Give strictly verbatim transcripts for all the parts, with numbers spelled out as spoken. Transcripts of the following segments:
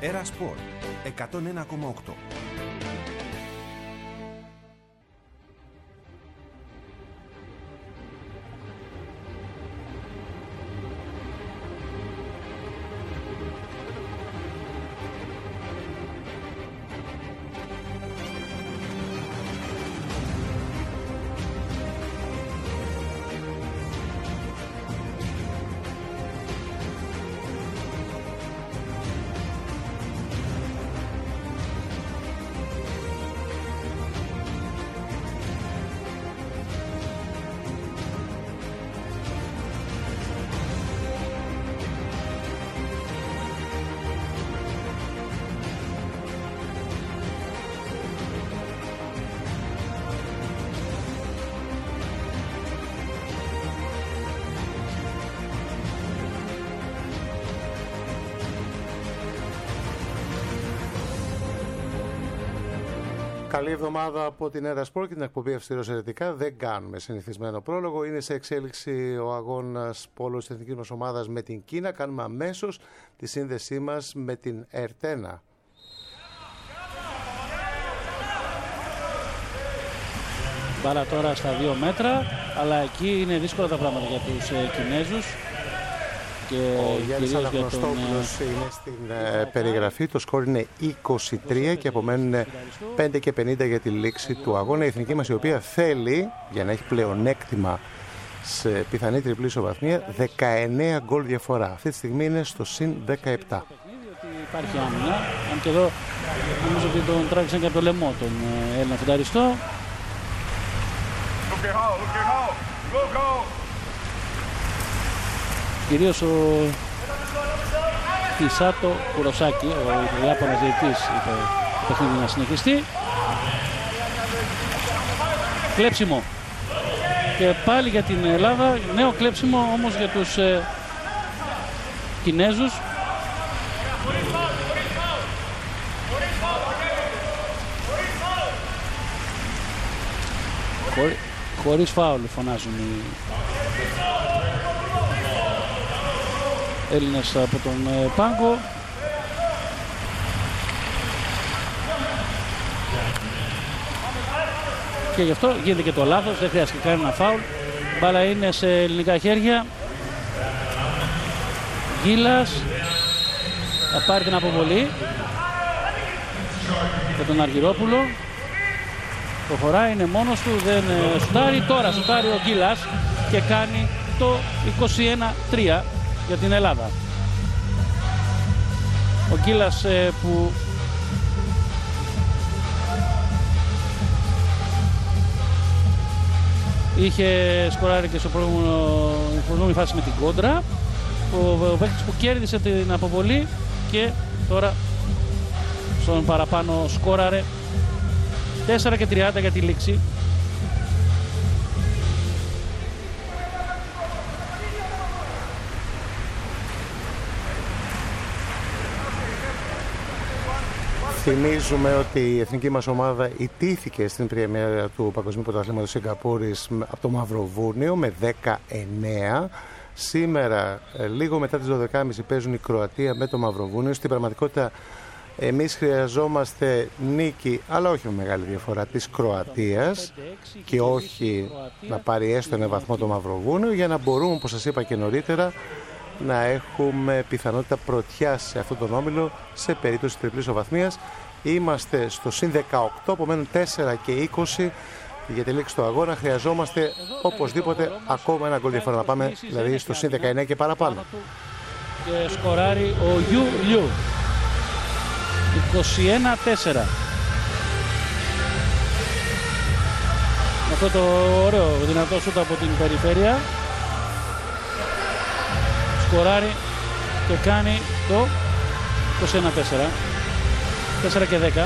Έρα Σπορ εκατόν ένα κόμμα οκτώ. Καλή εβδομάδα από την Έρα Σπορ και την εκπομπή Αυστηρός Ερετικά. Δεν κάνουμε συνηθισμένο πρόλογο. Είναι σε εξέλιξη ο αγώνας πόλος της εθνικής μας ομάδας με την Κίνα. Κάνουμε αμέσως τη σύνδεσή μας με την Ερτένα. Μπάλα τώρα στα δύο μέτρα, αλλά εκεί είναι δύσκολα τα πράγματα για τους ε, Κινέζους. Και ο Γιάννης Αναγνωστόπουλος τον... είναι στην ε, περιγραφή. Το σκορ είναι είκοσι τρία και απομένουν πέντε και πενήντα για τη λήξη του αγώνα. Η εθνική μας, η οποία θέλει, για να έχει πλεονέκτημα σε πιθανή τριπλή ισοβαθμία, δεκαεννέα γκολ διαφορά. Αυτή τη στιγμή είναι στο συν δεκαεπτά. Υπάρχει άμυνα, αν και εδώ νομίζω ότι τον τράβηξαν και από το λαιμό τον ε, Έλληνα φουνταριστό. Κυρίως ο Χισάτο Κουροσάκη, ο Ιάπωνας διαιτητής, είπε το παιχνίδι να συνεχιστεί. Κλέψιμο. Και πάλι για την Ελλάδα, νέο κλέψιμο όμως για τους ε, Κινέζους. Χωρί, χωρίς φάουλ φωνάζουν οι Έλληνες από τον ε, πάγκο. Και γι' αυτό γίνεται και το λάθος, δεν χρειάζεται κανένα φάουλ. Μπάλα είναι σε ελληνικά χέρια. Γκίλας θα πάρει την αποβολή για τον Αργυρόπουλο. Προχωράει, είναι μόνος του, δεν ε, σουτάρει. Τώρα σουτάρει ο Γκίλας και κάνει το είκοσι ένα τρία για την Ελλάδα. Ο Γκίλας ε, που είχε σκοράρει και στο προηγούμενη φάση με την κόντρα. Ο, ο παίκτης που κέρδισε την αποβολή και τώρα στον παραπάνω σκόραρε. τέσσερα και τριάντα για τη λήξη. Θυμίζουμε ότι η εθνική μας ομάδα ιτήθηκε στην πρεμιέρα του Παγκοσμίου Πρωταθλήματος Σιγκαπούρης από το Μαυροβούνιο με δεκαεννέα. Σήμερα, λίγο μετά τις δώδεκα και μισή, παίζουν η Κροατία με το Μαυροβούνιο. Στην πραγματικότητα, εμείς χρειαζόμαστε νίκη, αλλά όχι με μεγάλη διαφορά, της Κροατίας και όχι να πάρει έστω ένα βαθμό το Μαυροβούνιο, για να μπορούμε, όπως σας είπα και νωρίτερα, να έχουμε πιθανότητα πρωτιάς σε αυτόν τον όμιλο σε περίπτωση τριπλής ισοβαθμίας. Είμαστε στο συν δεκαοκτώ, απομένουν τέσσερα και είκοσι για τη λήξη του αγώνα. Χρειαζόμαστε οπωσδήποτε ακόμα ένα γκολ διαφορά, να πάμε δηλαδή στο συν δεκαεννέα και παραπάνω. Και σκοράρει ο Γιου Λιου. είκοσι ένα τέσσερα. Με αυτό το ωραίο δυνατό σούτ από την περιφέρεια σκοράρει και κάνει το είκοσι ένα τέσσερα. τέσσερα και δέκα.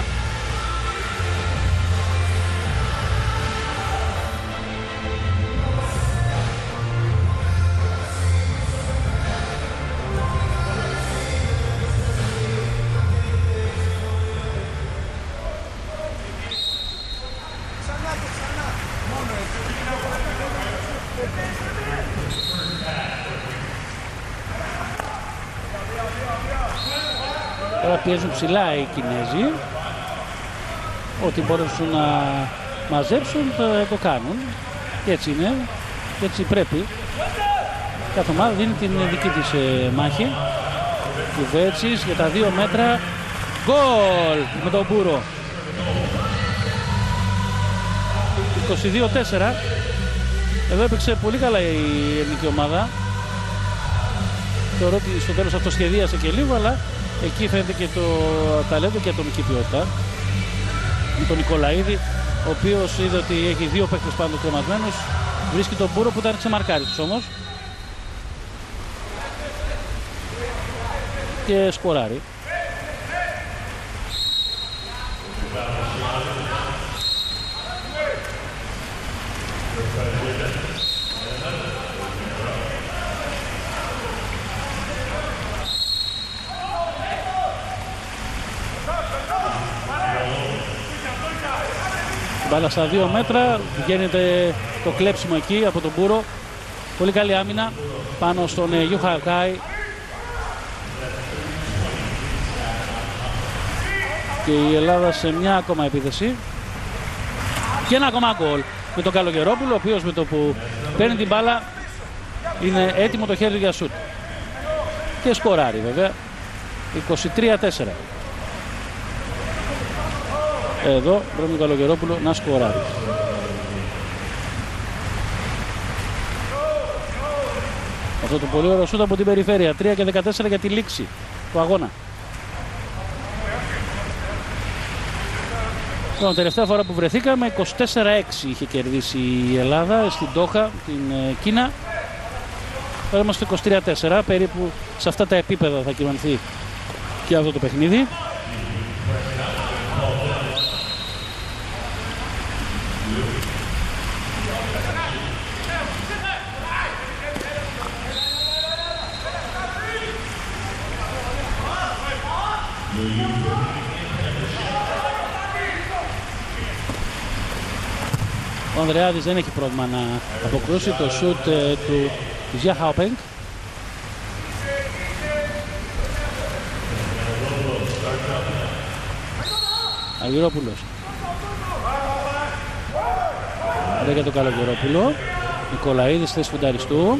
Τώρα πιέζουν ψηλά οι Κινέζοι. Ό,τι μπορούν να μαζέψουν το κάνουν. Και έτσι είναι. Και έτσι πρέπει. Κάθε ομάδα δίνει την δική της ε, μάχη. Κουβέτσης για τα δύο μέτρα. Γκολ με τον Μπούρο. είκοσι δύο τέσσερα. Εδώ έπαιξε πολύ καλά η ελληνική ομάδα. Θεωρώ ότι στο τέλος αυτό σχεδίασε και λίγο, αλλά εκεί φαίνεται και το ταλέντο και η ατομική ποιότητα. Με τον Νικολαίδη, ο οποίος είδε ότι έχει δύο παίκτες πάνω κρεμασμένους. Βρίσκει τον Μπούρο που ήταν ξεμαρκάριστος όμως. Και σκοράρει. Μπάλα στα δύο μέτρα, βγαίνεται το κλέψιμο εκεί από τον Μπούρο. Πολύ καλή άμυνα πάνω στον Γιούχα Κάι. Και η Ελλάδα σε μια ακόμα επίθεση. Και ένα ακόμα γκολ με τον Καλογερόπουλο, ο οποίος με το που παίρνει την μπάλα είναι έτοιμο το χέρι για σουτ. Και σκοράρει βέβαια. είκοσι τρία τέσσερα. Εδώ πρέπει τον Καλογερόπουλο να σκοράρει. Αυτό το πολύ ωραίο σούτ από την περιφέρεια. τρία και δεκατέσσερα για τη λήξη του αγώνα. Λοιπόν, τελευταία φορά που βρεθήκαμε είκοσι τέσσερα έξι είχε κερδίσει η Ελλάδα στην Ντόχα, την Κίνα. Τώρα είμαστε είκοσι τρία τέσσερα, περίπου σε αυτά τα επίπεδα θα κυμανθεί και αυτό το παιχνίδι. Ο Ανδρεάδης δεν έχει πρόβλημα να αποκρούσει το σουτ ε, του Ζια Χάουπενγκ. Αργυρόπουλος. Εδώ για τον Καλογερόπουλο. Νικολαίδης θέση φουνταριστού.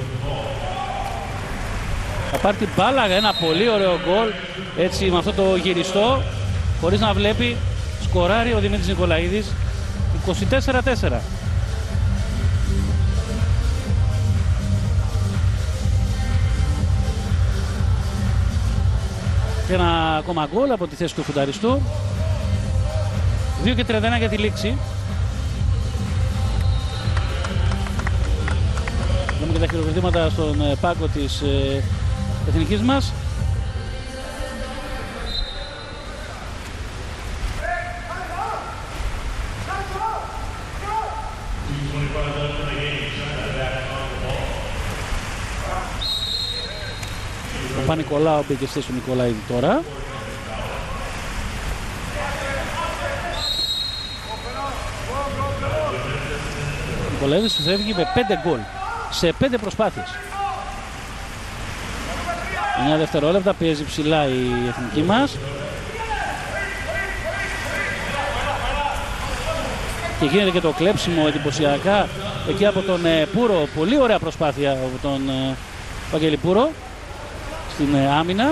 Θα πάρει την μπάλα για ένα πολύ ωραίο γκολ. Έτσι με αυτό το γυριστό. Χωρίς να βλέπει. Σκοράρει ο Δημήτρης Νικολαίδης. είκοσι τέσσερα τέσσερα. Και ένα ακόμα γκολ από τη θέση του φουνταριστού. δύο και τριάντα ένα για τη λήξη. Δούμε και τα χειροκροτήματα στον πάγκο της ε, εθνικής μας. Ο Πα-Νικολάου μπήκε στη θέση του Νικολαίδη τώρα. Ο Νικολαίδης φεύγει με πέντε γκολ σε πέντε προσπάθειες. εννιά δευτερόλεπτα, πιέζει ψηλά η εθνική μας. Και γίνεται και το κλέψιμο εντυπωσιακά εκεί από τον ε, Πούρο. Πολύ ωραία προσπάθεια από τον ε, Βαγγέλη Πούρο στην ε, άμυνα.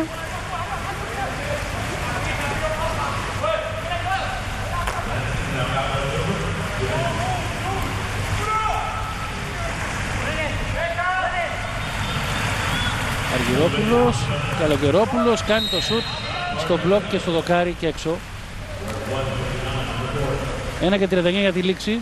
Αργυρόπουλος, Καλογερόπουλος κάνει το σουτ στο μπλοκ και στο δοκάρι και έξω. ένα και τριάντα εννιά για τη λήξη.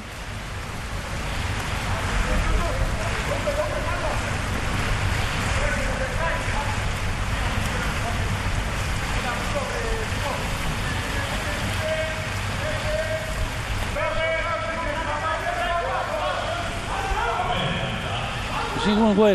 Σίγουρα Γουέν.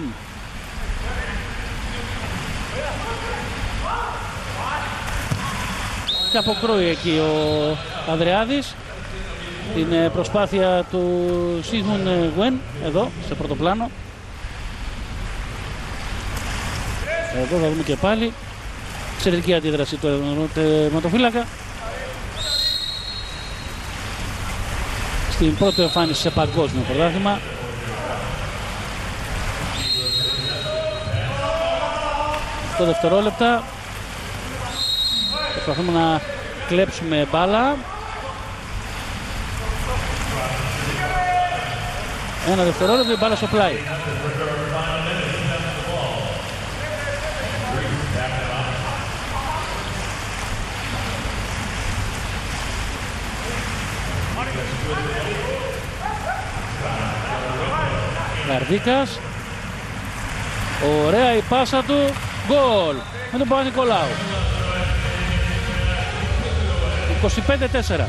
Και αποκρούει εκεί ο Ανδρεάδης την προσπάθεια του Σίγμουν Γουέν εδώ σε πρώτο πλάνο. Εδώ θα δούμε και πάλι Εξαιρετική αντίδραση του τερματοφύλακα. Στην πρώτη εμφάνιση σε παγκόσμιο πρωτάθλημα. Το δευτερόλεπτα. Προσπαθούμε να κλέψουμε μπάλα. Ένα δευτερόλεπτο, η μπάλα στο πλάι. Γαρδίκας. Ωραία η πάσα του. Γκολ με τον Παπα-Νικολάου. είκοσι πέντε τέσσερα.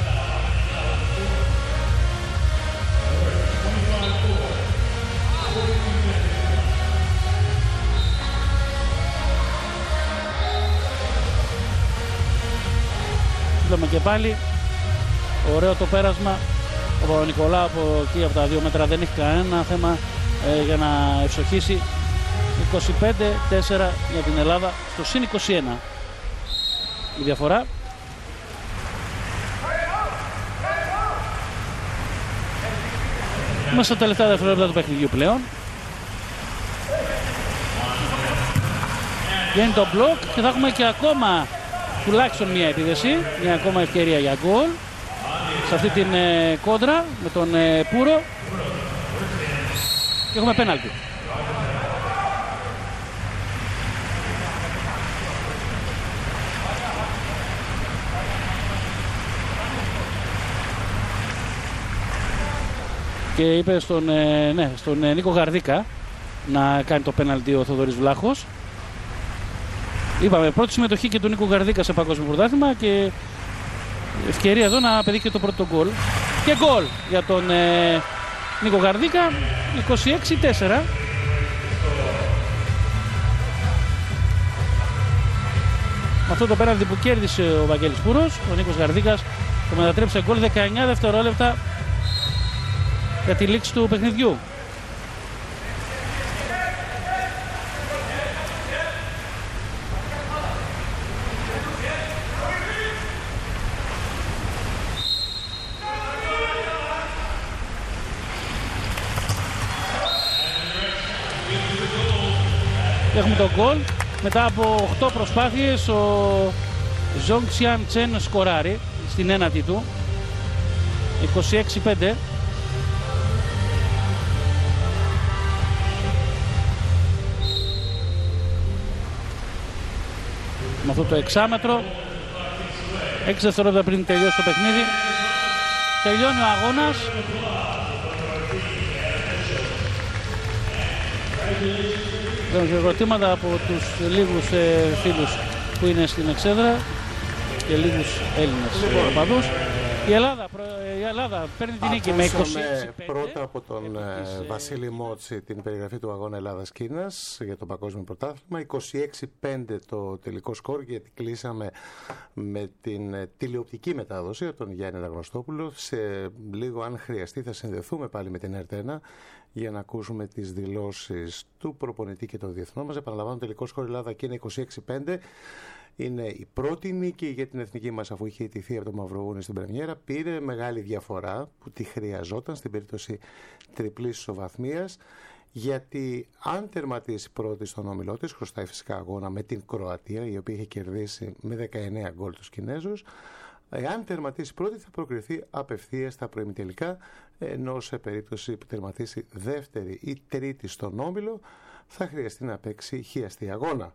Βλέπουμε και πάλι ωραίο το πέρασμα. Ο Παπα-Νικολάου από εκεί από τα δύο μέτρα δεν έχει κανένα θέμα ε, για να ευστοχίσει. είκοσι πέντε τέσσερα για την Ελλάδα στο συν είκοσι ένα η διαφορά. Είμαστε στα τελευταία δευτερόλεπτα του παιχνιδιού πλέον. Βγαίνει το μπλοκ και θα έχουμε και ακόμα τουλάχιστον μια επίδεση, μια ακόμα ευκαιρία για γκολ σε αυτή την ε, κόντρα με τον ε, Πούρο και έχουμε πέναλτι. Και είπε στον, ε, ναι, στον ε, Νίκο Γαρδίκα να κάνει το πέναλτι ο Θοδωρής Βλάχος. Είπαμε πρώτη συμμετοχή και του Νίκο Γαρδίκα σε παγκόσμιο πρωτάθλημα και ευκαιρία εδώ να πετύχει και το πρώτο γκολ. Και γκολ για τον ε, Νίκο Γαρδίκα, είκοσι έξι τέσσερα. Με αυτό το πέναλτι που κέρδισε ο Βαγγέλης Πούρος, ο Νίκος Γαρδίκας το μετατρέψε γκολ δεκαεννιά δευτερόλεπτα για τη λήξη του παιχνιδιού. Έχουμε τον γκολ. Μετά από οκτώ προσπάθειες ο Ζονγκ Σιάν Τσεν σκοράρει στην ένατη του. είκοσι έξι πέντε. Με αυτό το εξάμετρο, έξι δευτερόλεπτα πριν τελειώσει το παιχνίδι, τελειώνει ο αγώνας. Ερωτήματα από τους λίγους ε, φίλους που είναι στην εξέδρα και λίγους Έλληνες οπαδούς. Η Ελλάδα, η Ελλάδα παίρνει την νίκη με είκοσι έξι πέντε. Πρώτα από τον ε, Βασίλη Μότση την περιγραφή του αγώνα Ελλάδας-Κίνας για το παγκόσμιο πρωτάθλημα. είκοσι έξι πέντε το τελικό σκορ, γιατί κλείσαμε με την ε, τηλεοπτική μετάδοση από τον Γιάννη Αναγνωστόπουλο. Σε λίγο, αν χρειαστεί, θα συνδεθούμε πάλι με την ΕΡΤ1 για να ακούσουμε τις δηλώσεις του προπονητή και των διεθνών μας. Επαναλαμβάνω, τελικό σκορ Ελλάδα-Κίνα είκοσι έξι πέντε. Είναι η πρώτη νίκη για την εθνική μας αφού είχε ιτηθεί από το Μαυροβούνιο στην πρεμιέρα. Πήρε μεγάλη διαφορά που τη χρειαζόταν στην περίπτωση τριπλής ισοβαθμίας, γιατί αν τερματίσει πρώτη στον όμιλό της, χρωστάει φυσικά αγώνα με την Κροατία, η οποία είχε κερδίσει με δεκαεννέα γκολ τους Κινέζους. Εάν τερματίσει πρώτη θα προκριθεί απευθείας στα προημιτελικά, ενώ σε περίπτωση που τερματίσει δεύτερη ή τρίτη στον όμιλο θα χρειαστεί να παίξει χιαστή αγώνα.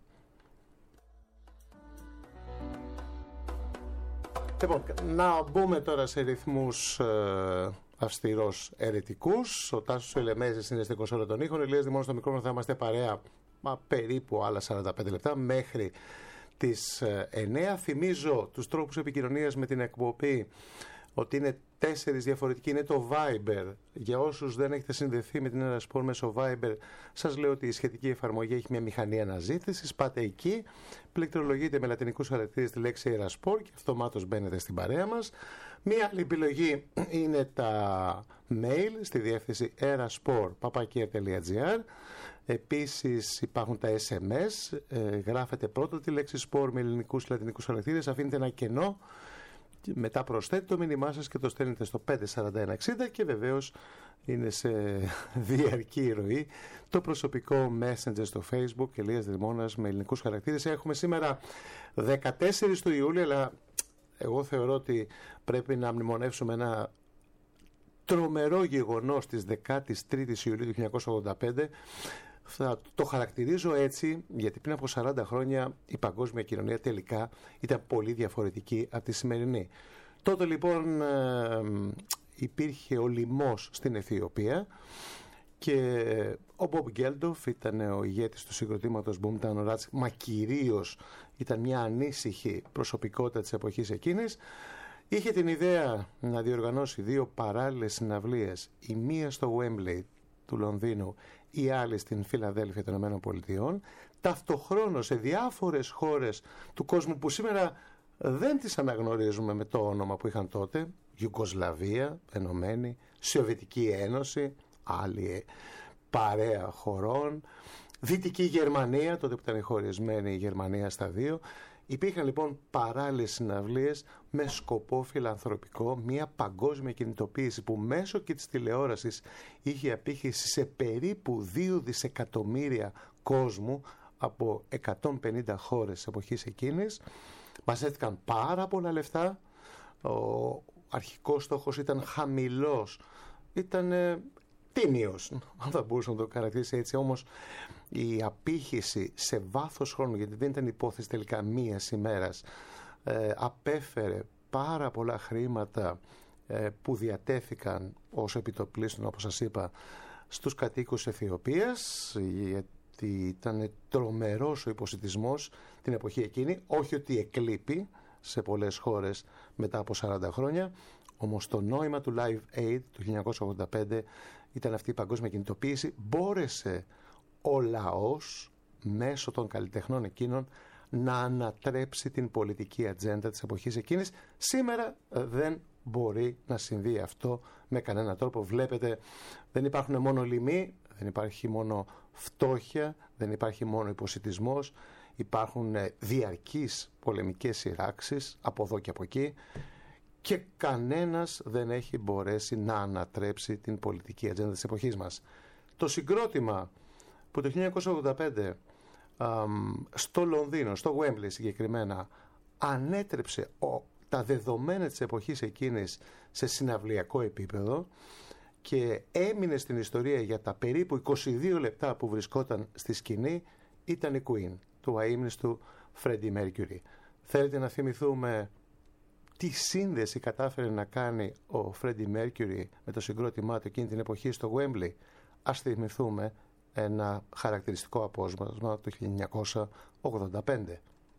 Λοιπόν, να μπούμε τώρα σε ρυθμούς ε, αυστηρός αιρετικούς. Ο Τάσος Ελεμέζης είναι στην κονσόλα των ήχων. Ηλίας Δημόνος στο μικρόφωνο, θα είμαστε παρέα μα, περίπου άλλα σαράντα πέντε λεπτά μέχρι τις εννέα. Θυμίζω τους τρόπους επικοινωνίας με την εκπομπή, ότι είναι τέσσερις διαφορετικοί. Είναι το Viber. Για όσους δεν έχετε συνδεθεί με την Erasport μέσω Viber, σας λέω ότι η σχετική εφαρμογή έχει μια μηχανή αναζήτησης. Πάτε εκεί, πληκτρολογείτε με λατινικούς χαρακτήρες τη λέξη Erasport και αυτομάτως μπαίνετε στην παρέα μας. Μία άλλη επιλογή είναι τα mail στη διεύθυνση erasport παπάκι τελεία τζι άρ. Επίσης υπάρχουν τα ες εμ ες, ε, γράφετε πρώτα τη λέξη σπορ με ελληνικούς και λατινικούς χαρακτήρες, αφήνετε ένα κενό, μετά προσθέτετε το μήνυμά σας και το στέλνετε στο πέντε τέσσερα ένα εξήντα και βεβαίως είναι σε διαρκή ροή το προσωπικό Messenger στο Facebook Ηλίας Δρυμώνας με ελληνικούς χαρακτήρες. Έχουμε σήμερα δεκατέσσερις του Ιούλη, αλλά εγώ θεωρώ ότι πρέπει να μνημονεύσουμε ένα τρομερό γεγονός της δεκάτης τρίτης Ιουλίου του χίλια εννιακόσια ογδόντα πέντε. Θα το χαρακτηρίζω έτσι γιατί πριν από σαράντα χρόνια η παγκόσμια κοινωνία τελικά ήταν πολύ διαφορετική από τη σημερινή. Τότε λοιπόν ε, υπήρχε ο λοιμός στην Αιθιοπία και ο Μπομπ Γκέλντοφ ήταν ο ηγέτης του συγκροτήματος Boomtown Rats, μα κυρίως ήταν μια ανήσυχη προσωπικότητα της εποχής εκείνης. Είχε την ιδέα να διοργανώσει δύο παράλληλες συναυλίες, η μία στο Wembley του Λονδίνου, η άλλη στην Φιλαδέλφια των Ηνωμένων Πολιτειών, ταυτοχρόνως σε διάφορες χώρες του κόσμου που σήμερα δεν τις αναγνωρίζουμε με το όνομα που είχαν τότε, Ιουγκοσλαβία, Ενωμένη, Σοβιετική Ένωση, άλλη παρέα χωρών, Δυτική Γερμανία, τότε που ήταν χωρισμένη η Γερμανία στα δύο. Υπήρχαν λοιπόν παράλληλες συναυλίες με σκοπό φιλανθρωπικό, μια παγκόσμια κινητοποίηση που μέσω και της τηλεόρασης είχε απήχηση σε περίπου δύο δισεκατομμύρια κόσμου από εκατόν πενήντα χώρες της εποχής εκείνης. Μαζεύτηκαν πάρα πολλά λεφτά, ο αρχικός στόχος ήταν χαμηλός, ήταν ε, τίμιος, αν θα μπορούσαμε να το χαρακτηρίσει έτσι, όμως η απήχηση σε βάθος χρόνου, γιατί δεν ήταν υπόθεση τελικά μίας ημέρας, ε, απέφερε πάρα πολλά χρήματα ε, που διατέθηκαν ως επιτοπλίστων, όπως σας είπα, στους κατοίκους Αιθιοπίας, γιατί ήταν τρομερός ο υποσιτισμός την εποχή εκείνη, όχι ότι εκλείπει σε πολλές χώρες μετά από σαράντα χρόνια, όμως το νόημα του Live Aid του χίλια εννιακόσια ογδόντα πέντε ήταν αυτή η παγκόσμια κινητοποίηση. Μπόρεσε ο λαός μέσω των καλλιτεχνών εκείνων να ανατρέψει την πολιτική ατζέντα της εποχής εκείνης. Σήμερα δεν μπορεί να συμβεί αυτό με κανένα τρόπο. Βλέπετε, δεν υπάρχουν μόνο λοιμοί, δεν υπάρχει μόνο φτώχεια, δεν υπάρχει μόνο υποσιτισμός, υπάρχουν διαρκείς πολεμικές σειράξεις από εδώ και από εκεί και κανένας δεν έχει μπορέσει να ανατρέψει την πολιτική ατζέντα της εποχής μας. Το συγκρότημα που το χίλια εννιακόσια ογδόντα πέντε αμ, στο Λονδίνο, στο Wembley συγκεκριμένα, ανέτρεψε ο, τα δεδομένα της εποχής εκείνης σε συναυλιακό επίπεδο και έμεινε στην ιστορία για τα περίπου είκοσι δύο λεπτά που βρισκόταν στη σκηνή, ήταν η Queen, του αείμνηστου Freddie Mercury. Θέλετε να θυμηθούμε τι σύνδεση κατάφερε να κάνει ο Freddie Mercury με το συγκρότημά του εκείνη την εποχή στο Wembley? Ας θυμηθούμε ένα χαρακτηριστικό απόσπασμα του χίλια εννιακόσια ογδόντα πέντε.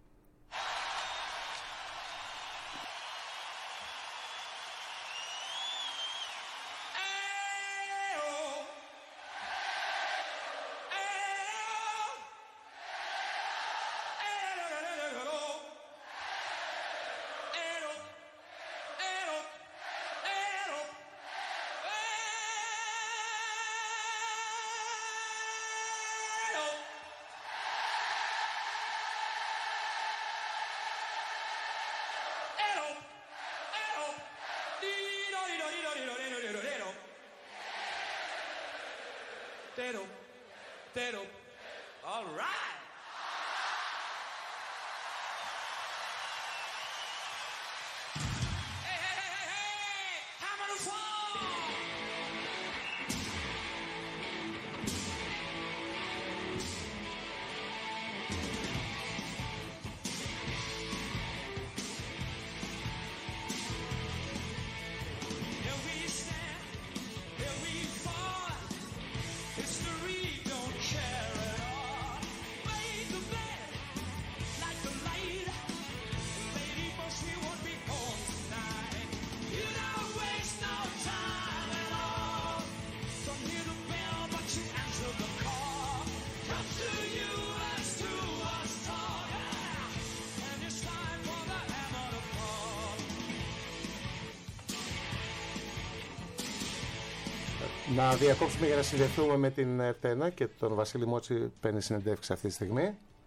Tero, Tero, all right. Hey, hey, hey, hey, hey, hammer the fall. Here we stand, here we fall. History don't care at all. Make the bed, light the light. Lady, but she won't be home tonight. You don't waste no time at Να διακόψουμε για να συνδεθούμε με την Ερτένα και τον Βασίλη Μότση, παίρνει συνεντεύξη αυτή τη στιγμή.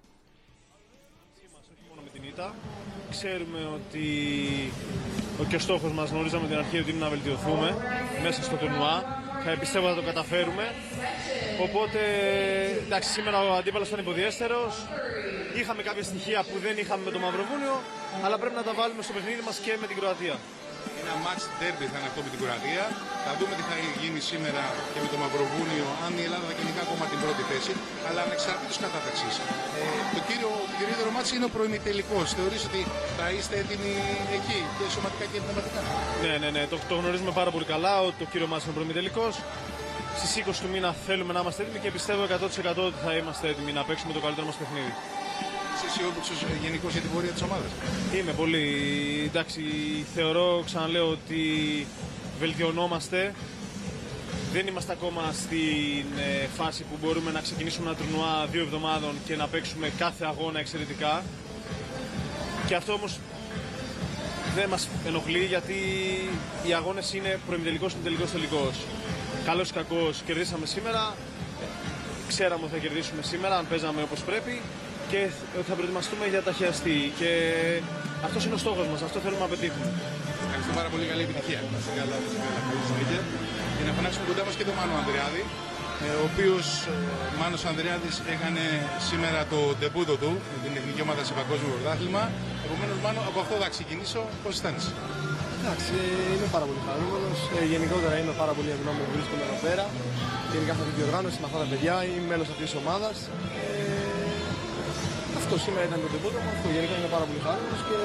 Όχι μόνο με την ήττα. Ξέρουμε ότι και ο στόχος μας, γνωρίζαμε την αρχή ότι είναι να βελτιωθούμε μέσα στο τουρνουά. Πιστεύω θα το καταφέρουμε. Οπότε, εντάξει, σήμερα ο αντίπαλος ήταν υποδιέστερος. Είχαμε κάποια στοιχεία που δεν είχαμε με το Μαυροβούνιο, αλλά πρέπει να τα βάλουμε στο παιχνίδι μας και με την Κροατία. Ένα match derby θα είναι αυτό με την Κροατία. Θα δούμε τι θα γίνει σήμερα και με το Μαυροβούνιο, αν η Ελλάδα θα κυνηγά ακόμα την πρώτη θέση, αλλά ανεξαρτήτως κατάταξης. Ε, το κύριο, κυριότερο μάτς είναι ο προημιτελικός. Θεωρείς ότι θα είστε έτοιμοι εκεί και σωματικά και πνευματικά? Ναι, ναι, ναι, το, το γνωρίζουμε πάρα πολύ καλά ότι το κύριο μάτς είναι ο προημιτελικός. Στις είκοσι του μήνα θέλουμε να είμαστε έτοιμοι και πιστεύω εκατό τοις εκατό ότι θα είμαστε έτοιμοι να παίξουμε το καλύτερο μας παιχνίδι. Είσαι αισιόδοξος γενικώς για την πορεία της ομάδας? Είμαι πολύ. Εντάξει, θεωρώ, ξαναλέω, ότι βελτιωνόμαστε. Δεν είμαστε ακόμα στην ε, φάση που μπορούμε να ξεκινήσουμε ένα τουρνουά δύο εβδομάδων και να παίξουμε κάθε αγώνα εξαιρετικά. Και αυτό όμως δεν μας ενοχλεί, γιατί οι αγώνες είναι προημιτελικός, τελικός, τελικός. Καλός ή κακός, κερδίσαμε σήμερα. Ξέραμε ότι θα κερδίσουμε σήμερα αν παίζαμε όπως πρέπει. Και θα προετοιμαστούμε για ταχιαστή. Και αυτός είναι ο στόχος μας, αυτό θέλουμε να πετύχουμε. Ευχαριστώ πάρα πολύ, καλή επιτυχία. Να είστε καλά, να είστε καλά. Καλή συνέχεια. Και να φωνάξουμε κοντά μας και τον Μάνο Ανδριάδη, ο οποίος Μάνος Ανδριάδης έκανε σήμερα το ντεμπούτο του με την εθνική ομάδα σε παγκόσμιο πρωτάθλημα. Επομένως, Μάνο, από αυτό θα ξεκινήσω. Πώς αισθάνεσαι? Εντάξει, είμαι πάρα πολύ χαρούμενος. Ε, γενικότερα είμαι πάρα πολύ ευγνώμων που βρίσκομαι εδώ πέρα. Γενικά αυτή τη διοργάνωση με αυτά τα παιδιά, είμαι μέλος αυτής της ομάδας. Ε, αυτό σήμερα ήταν το ντεμπούτο μου. Αυτό γενικά είμαι πάρα πολύ χαρούμενος και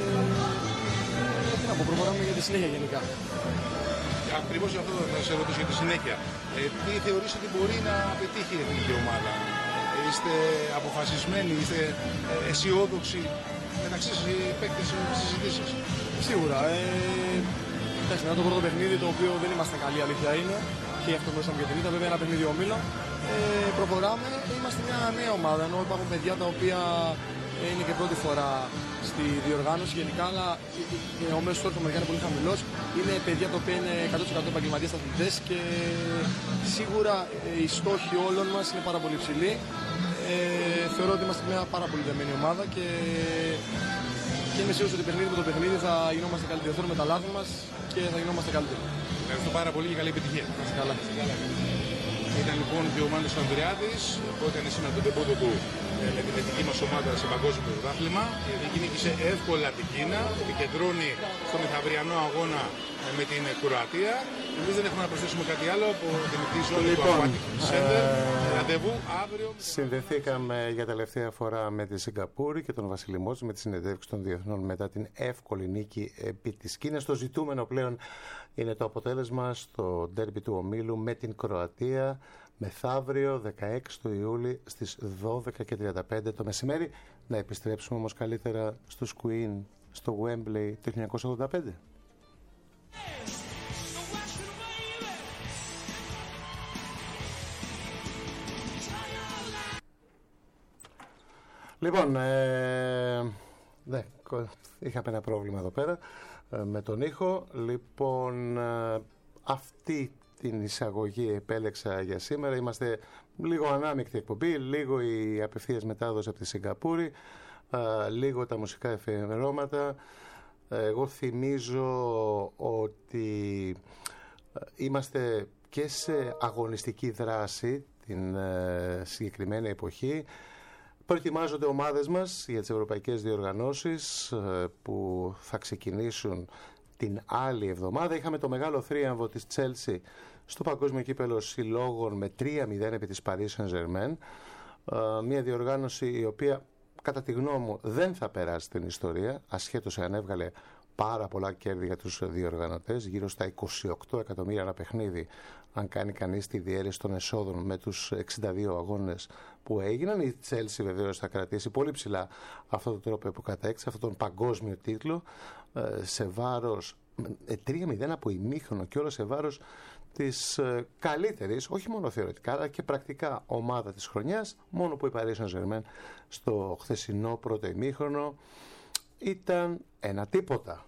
ε, τι να πω, προχωράμε για τη συνέχεια γενικά. Ακριβώς αυτό θα σε ρωτήσω για τη συνέχεια. Ε, τι θεωρείς ότι μπορεί να πετύχει η εθνική ομάδα? Είστε αποφασισμένοι, είστε αισιόδοξοι μεταξύ σας οι παίκτες στις συζητήσεις? Σίγουρα. Ε, εντάξει, είναι το πρώτο παιχνίδι το οποίο δεν είμαστε καλοί, αλήθεια είναι. Και γι' αυτό γνωρίσαμε και την ήττα. Βέβαια, ένα παιχνίδι ομίλων. Ε, προχωράμε. Είμαστε μια νέα ομάδα. Ενώ υπάρχουν παιδιά τα οποία είναι και πρώτη φορά στη διοργάνωση γενικά, αλλά ο μέσος όρος του είναι πολύ χαμηλός. Είναι παιδιά τα οποία είναι εκατό τοις εκατό επαγγελματίες αθλητές και σίγουρα οι στόχοι όλων μας είναι πάρα πολύ ψηλοί. Ε, θεωρώ ότι είμαστε μια πάρα πολύ δεμένη ομάδα και, και είμαι σίγουρος ότι παιχνίδι με το παιχνίδι θα γινόμαστε καλύτεροι. Θα με τα λάθη μας και θα γινόμαστε καλύτεροι. Ευχαριστώ πάρα πολύ και καλή επιτυχία. Να είστε καλά. Ήταν λοιπόν και ο Μάνος Ανδριάδης που έκανε σήμερα το ντεμπούτο του με την εθνική μας ομάδα σε παγκόσμιο πρωτάθλημα. Νίκησε εύκολα την Κίνα, επικεντρώνει στο μεθαυριανό αγώνα με την Κροατία. Εμείς δεν έχουμε να προσθέσουμε κάτι άλλο από την μικρή ζώνη του Aquatic Center. Ραντεβού αύριο. Συνδεθήκαμε για τελευταία φορά με τη Σιγκαπούρη και τον Βασίλη Μότση με τη συνεντεύξη των διεθνών μετά την εύκολη νίκη επί της Κίνας. Το ζητούμενο πλέον είναι το αποτέλεσμα στο ντέρμπι του ομίλου με την Κροατία μεθαύριο δεκαέξι του Ιούλη στις δώδεκα και τριάντα πέντε το μεσημέρι. Να επιστρέψουμε όμως καλύτερα στους Queen στο Wembley το χίλια εννιακόσια ογδόντα πέντε. Λοιπόν, ε, ναι, είχαμε ένα πρόβλημα εδώ πέρα ε, με τον ήχο. Λοιπόν, ε, αυτή την εισαγωγή επέλεξα για σήμερα. Είμαστε λίγο ανάμεικτη εκπομπή, λίγο η απευθείας μετάδοση από τη Σιγκαπούρη, ε, λίγο τα μουσικά εφημερώματα. Ε, εγώ θυμίζω ότι είμαστε και σε αγωνιστική δράση την ε, συγκεκριμένη εποχή. Προετοιμάζονται ομάδες μας για τις ευρωπαϊκές διοργανώσεις που θα ξεκινήσουν την άλλη εβδομάδα. Είχαμε το μεγάλο θρίαμβο της Chelsea στο Παγκόσμιο Κύπελλο Συλλόγων με τρία μηδέν επί της Paris Saint-Germain. Μια διοργάνωση η οποία κατά τη γνώμη μου δεν θα περάσει την ιστορία, ασχέτως αν έβγαλε πάρα πολλά κέρδη για τους διοργανωτές, γύρω στα είκοσι οκτώ εκατομμύρια ένα παιχνίδι, αν κάνει κανείς τη διαίρεση των εσόδων με τους εξήντα δύο αγώνες που έγιναν. Η Chelsea βεβαίως θα κρατήσει πολύ ψηλά αυτόν τον τρόπο που κατέκτησε, αυτόν τον παγκόσμιο τίτλο, σε βάρος τρία μηδέν από ημίχρονο και όλο σε βάρος της καλύτερης, όχι μόνο θεωρητικά αλλά και πρακτικά ομάδα της χρονιάς, μόνο που η Paris Saint-Germain στο χθεσινό πρώτο ημίχρονο ήταν ένα τίποτα.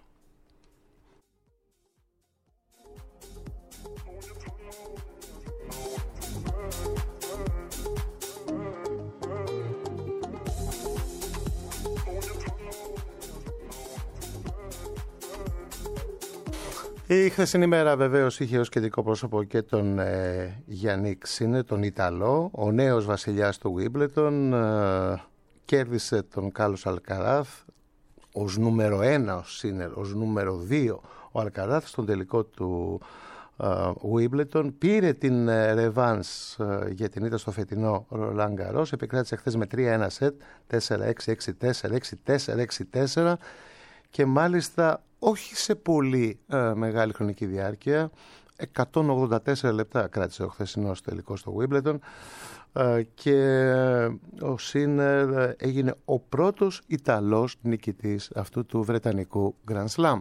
Η χθεσινή μέρα βεβαίως είχε ως κεντρικό πρόσωπο και τον ε, Γιάννικ Σίνερ, τον Ιταλό, ο νέος βασιλιάς του Wimbledon, ε, κέρδισε τον Κάρλος Αλκαράθ ως νούμερο ένα ο Σίνερ, ως νούμερο δύο ο Αλκαράθ στον τελικό του ε, Wimbledon, πήρε την ε, ρεβάνς ε, για την ήττα στο φετινό Ρολάν Γκαρός, επικράτησε χθες με τρία ένα σετ, τέσσερα έξι, έξι τέσσερα, έξι τέσσερα, έξι τέσσερα και μάλιστα όχι σε πολύ ε, μεγάλη χρονική διάρκεια, εκατόν ογδόντα τέσσερα λεπτά κράτησε ο χθεσινός τελικός στο Wimbledon ε, και ο Σίνερ έγινε ο πρώτος Ιταλός νικητής αυτού του βρετανικού Grand Slam.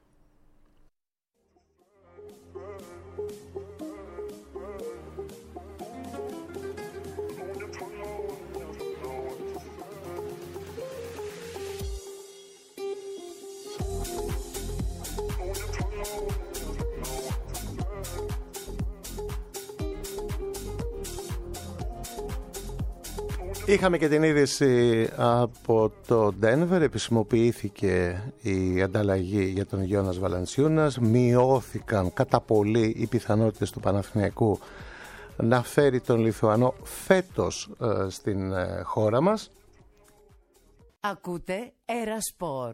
Είχαμε και την είδηση από το Denver, επισημοποιήθηκε η ανταλλαγή για τον Γιώνας Valanciunas, μειώθηκαν κατά πολύ οι πιθανότητες του Παναθηναϊκού να φέρει τον Λιθουανό φέτος ε, στην ε, χώρα μας. Ακούτε Ερασπορ.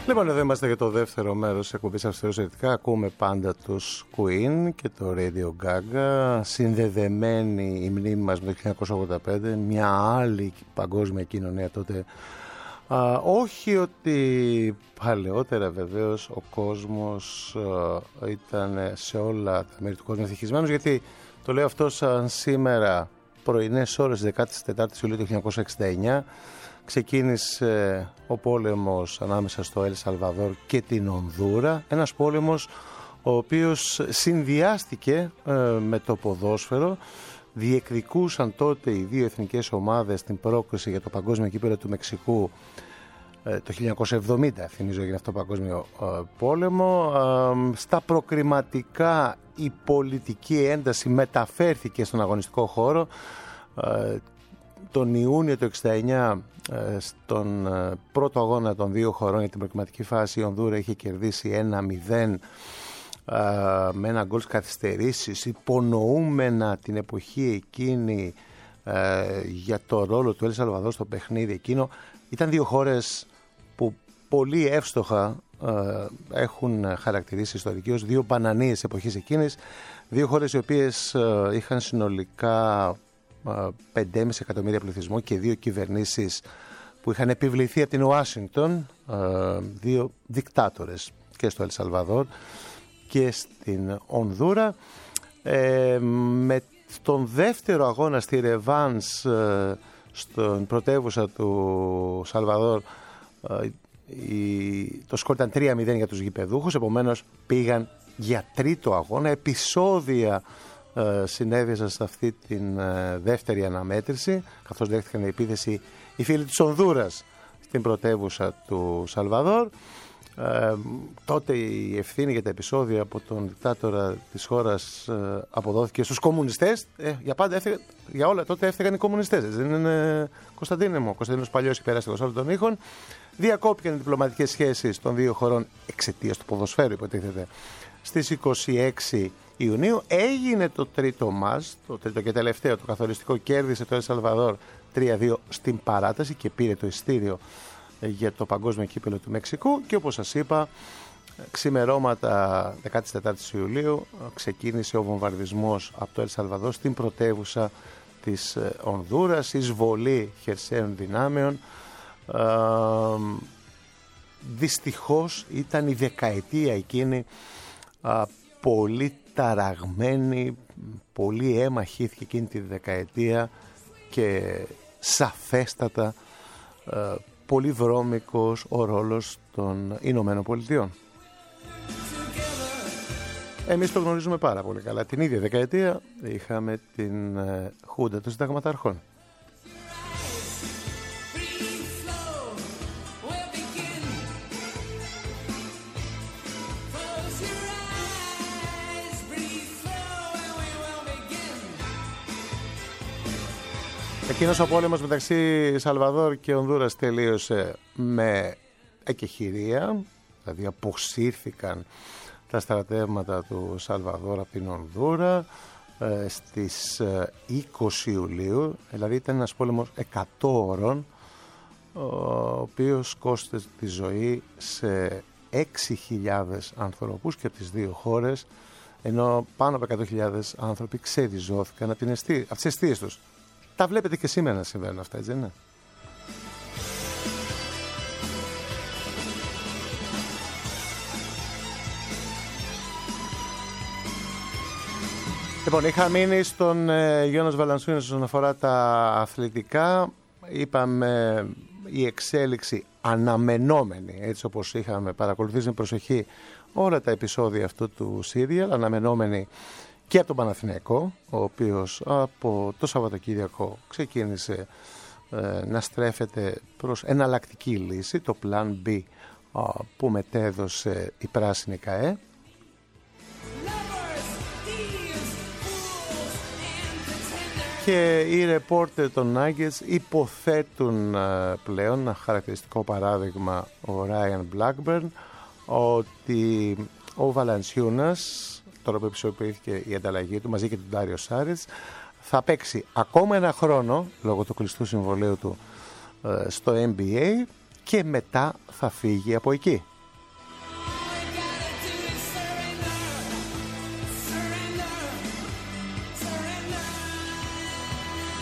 Λοιπόν, εδώ είμαστε για το δεύτερο μέρος της εκπομπής Αυστηροσυρτικά. Ακούμε πάντα τους Queen και το Radio Gaga. Συνδεδεμένη η μνήμη μας με το χίλια εννιακόσια ογδόντα πέντε, μια άλλη παγκόσμια κοινωνία τότε. Α, όχι ότι παλαιότερα βεβαίως ο κόσμος α, ήταν σε όλα τα μέρη του κόσμου ευτυχισμένος, γιατί το λέω αυτό σαν σήμερα πρωινές ώρες δεκατέσσερις Ιουλίου του χίλια εννιακόσια εξήντα εννιά ξεκίνησε ο πόλεμος ανάμεσα στο Ελ Σαλβαδόρ και την Ονδούρα, ένας πόλεμος ο οποίος συνδυάστηκε ε, με το ποδόσφαιρο. Διεκδικούσαν τότε οι δύο εθνικές ομάδες την πρόκριση για το παγκόσμιο κύπελλο του Μεξικού ε, το χίλια εννιακόσια εβδομήντα, θυμίζω, για αυτό το παγκόσμιο ε, πόλεμο. Ε, στα προκριματικά η πολιτική ένταση μεταφέρθηκε στον αγωνιστικό χώρο. Ε, τον Ιούνιο του εξήντα εννιά, στον πρώτο αγώνα των δύο χωρών για την προκριματική φάση, η Ονδούρα είχε κερδίσει ένα μηδέν με ένα γκολ καθυστερήσεις, υπονοούμενα την εποχή εκείνη για το ρόλο του Ελ Σαλβαδόρ στο παιχνίδι εκείνο. Ήταν δύο χώρες που πολύ εύστοχα έχουν χαρακτηρίσει ιστορικοί ως δύο μπανανίες εποχής εκείνης, δύο χώρες οι οποίες είχαν συνολικά πέντε κόμμα πέντε εκατομμύρια πληθυσμό και δύο κυβερνήσεις που είχαν επιβληθεί από την Ουάσιγκτον, δύο δικτάτορες και στο Ελ Σαλβαδόρ και στην Ονδούρα. Ε, με τον δεύτερο αγώνα στη Ρεβάνς, στην πρωτεύουσα του Σαλβαδόρ, το σκορ ήταν τρία μηδέν για τους γηπεδούχους, επομένως πήγαν για τρίτο αγώνα. Επεισόδια συνέβησαν σε αυτή την δεύτερη αναμέτρηση, καθώς δέχτηκαν η επίθεση οι φίλοι της Ονδούρας στην πρωτεύουσα του Σαλβαδόρ. Ε, τότε η ευθύνη για τα επεισόδια από τον δικτάτορα της χώρας ε, αποδόθηκε στους κομμουνιστές. Ε, για πάντα έφυγαν, για όλα τότε έφταιγαν οι κομμουνιστές. Δεν είναι Κωνσταντίνε μου. Ο Κωνσταντίνος Παλιός υπεράστηκε όλων των ήχων. Διακόπηκαν οι διπλωματικές σχέσεις των δύο χωρών εξαιτίας του ποδοσφαίρου, υποτίθεται. Στις είκοσι έξι Ιουνίου έγινε το τρίτο μας, το τρίτο και τελευταίο, το καθοριστικό. Κέρδισε το Ελ Σαλβαδόρ τρία δύο στην παράταση και πήρε το ειστήριο για το παγκόσμιο κύπελλο του Μεξικού. Και όπως σας είπα, ξημερώματα δεκατέσσερις Ιουλίου ξεκίνησε ο βομβαρδισμός από το Ελ Σαλβαδόρ στην πρωτεύουσα της Ονδούρας, εισβολή χερσαίων δυνάμεων. Ε, δυστυχώς ήταν η δεκαετία εκείνη ε, πολύ ταραγμένη, πολύ αίμα χύθηκε εκείνη τη δεκαετία και σαφέστατα ε, πολύ βρώμικος ο ρόλος των Ηνωμένων Πολιτειών. Εμείς το γνωρίζουμε πάρα πολύ καλά. Την ίδια δεκαετία είχαμε την ε, Χούντα των Συνταγματαρχών. Εκείνος ο πόλεμος μεταξύ Σαλβαδόρ και Ονδούρας τελείωσε με εκεχηρία, δηλαδή αποσύρθηκαν τα στρατεύματα του Σαλβαδόρ από την Ονδούρα ε, στις είκοσι Ιουλίου, δηλαδή ήταν ένας πόλεμος εκατό ώρων, ο οποίος κόστησε τη ζωή σε έξι χιλιάδες ανθρώπους και από τις δύο χώρες, ενώ πάνω από εκατό χιλιάδες άνθρωποι ξεδιζώθηκαν από, την αιστή, από τις αιστείες τους. Τα βλέπετε και σήμερα να συμβαίνουν αυτά, έτσι δεν είναι? Λοιπόν, είχα μείνει στον ε, Γιώνας Βαλανσούνας όσον αφορά τα αθλητικά. Είπαμε η εξέλιξη αναμενόμενη, έτσι όπως είχαμε παρακολουθήσει με προσοχή όλα τα επεισόδια αυτού του σύριαλ, αναμενόμενη και από τον Παναθηναϊκό, ο οποίος από το Σαββατοκύριακο ξεκίνησε ε, να στρέφεται προς εναλλακτική λύση, το Plan B, ε, που μετέδωσε η Πράσινη ΚΑΕ. Και οι ρεπόρτερ των Nuggets υποθέτουν ε, πλέον, ένα χαρακτηριστικό παράδειγμα ο Ryan Blackburn, ότι ο Βαλανσιούνας, τώρα που επισοποιήθηκε η ανταλλαγή του μαζί και του Ντάριο Σάριτς, θα παίξει ακόμα ένα χρόνο λόγω του κλειστού συμβολαίου του ε, στο N B A και μετά θα φύγει από εκεί.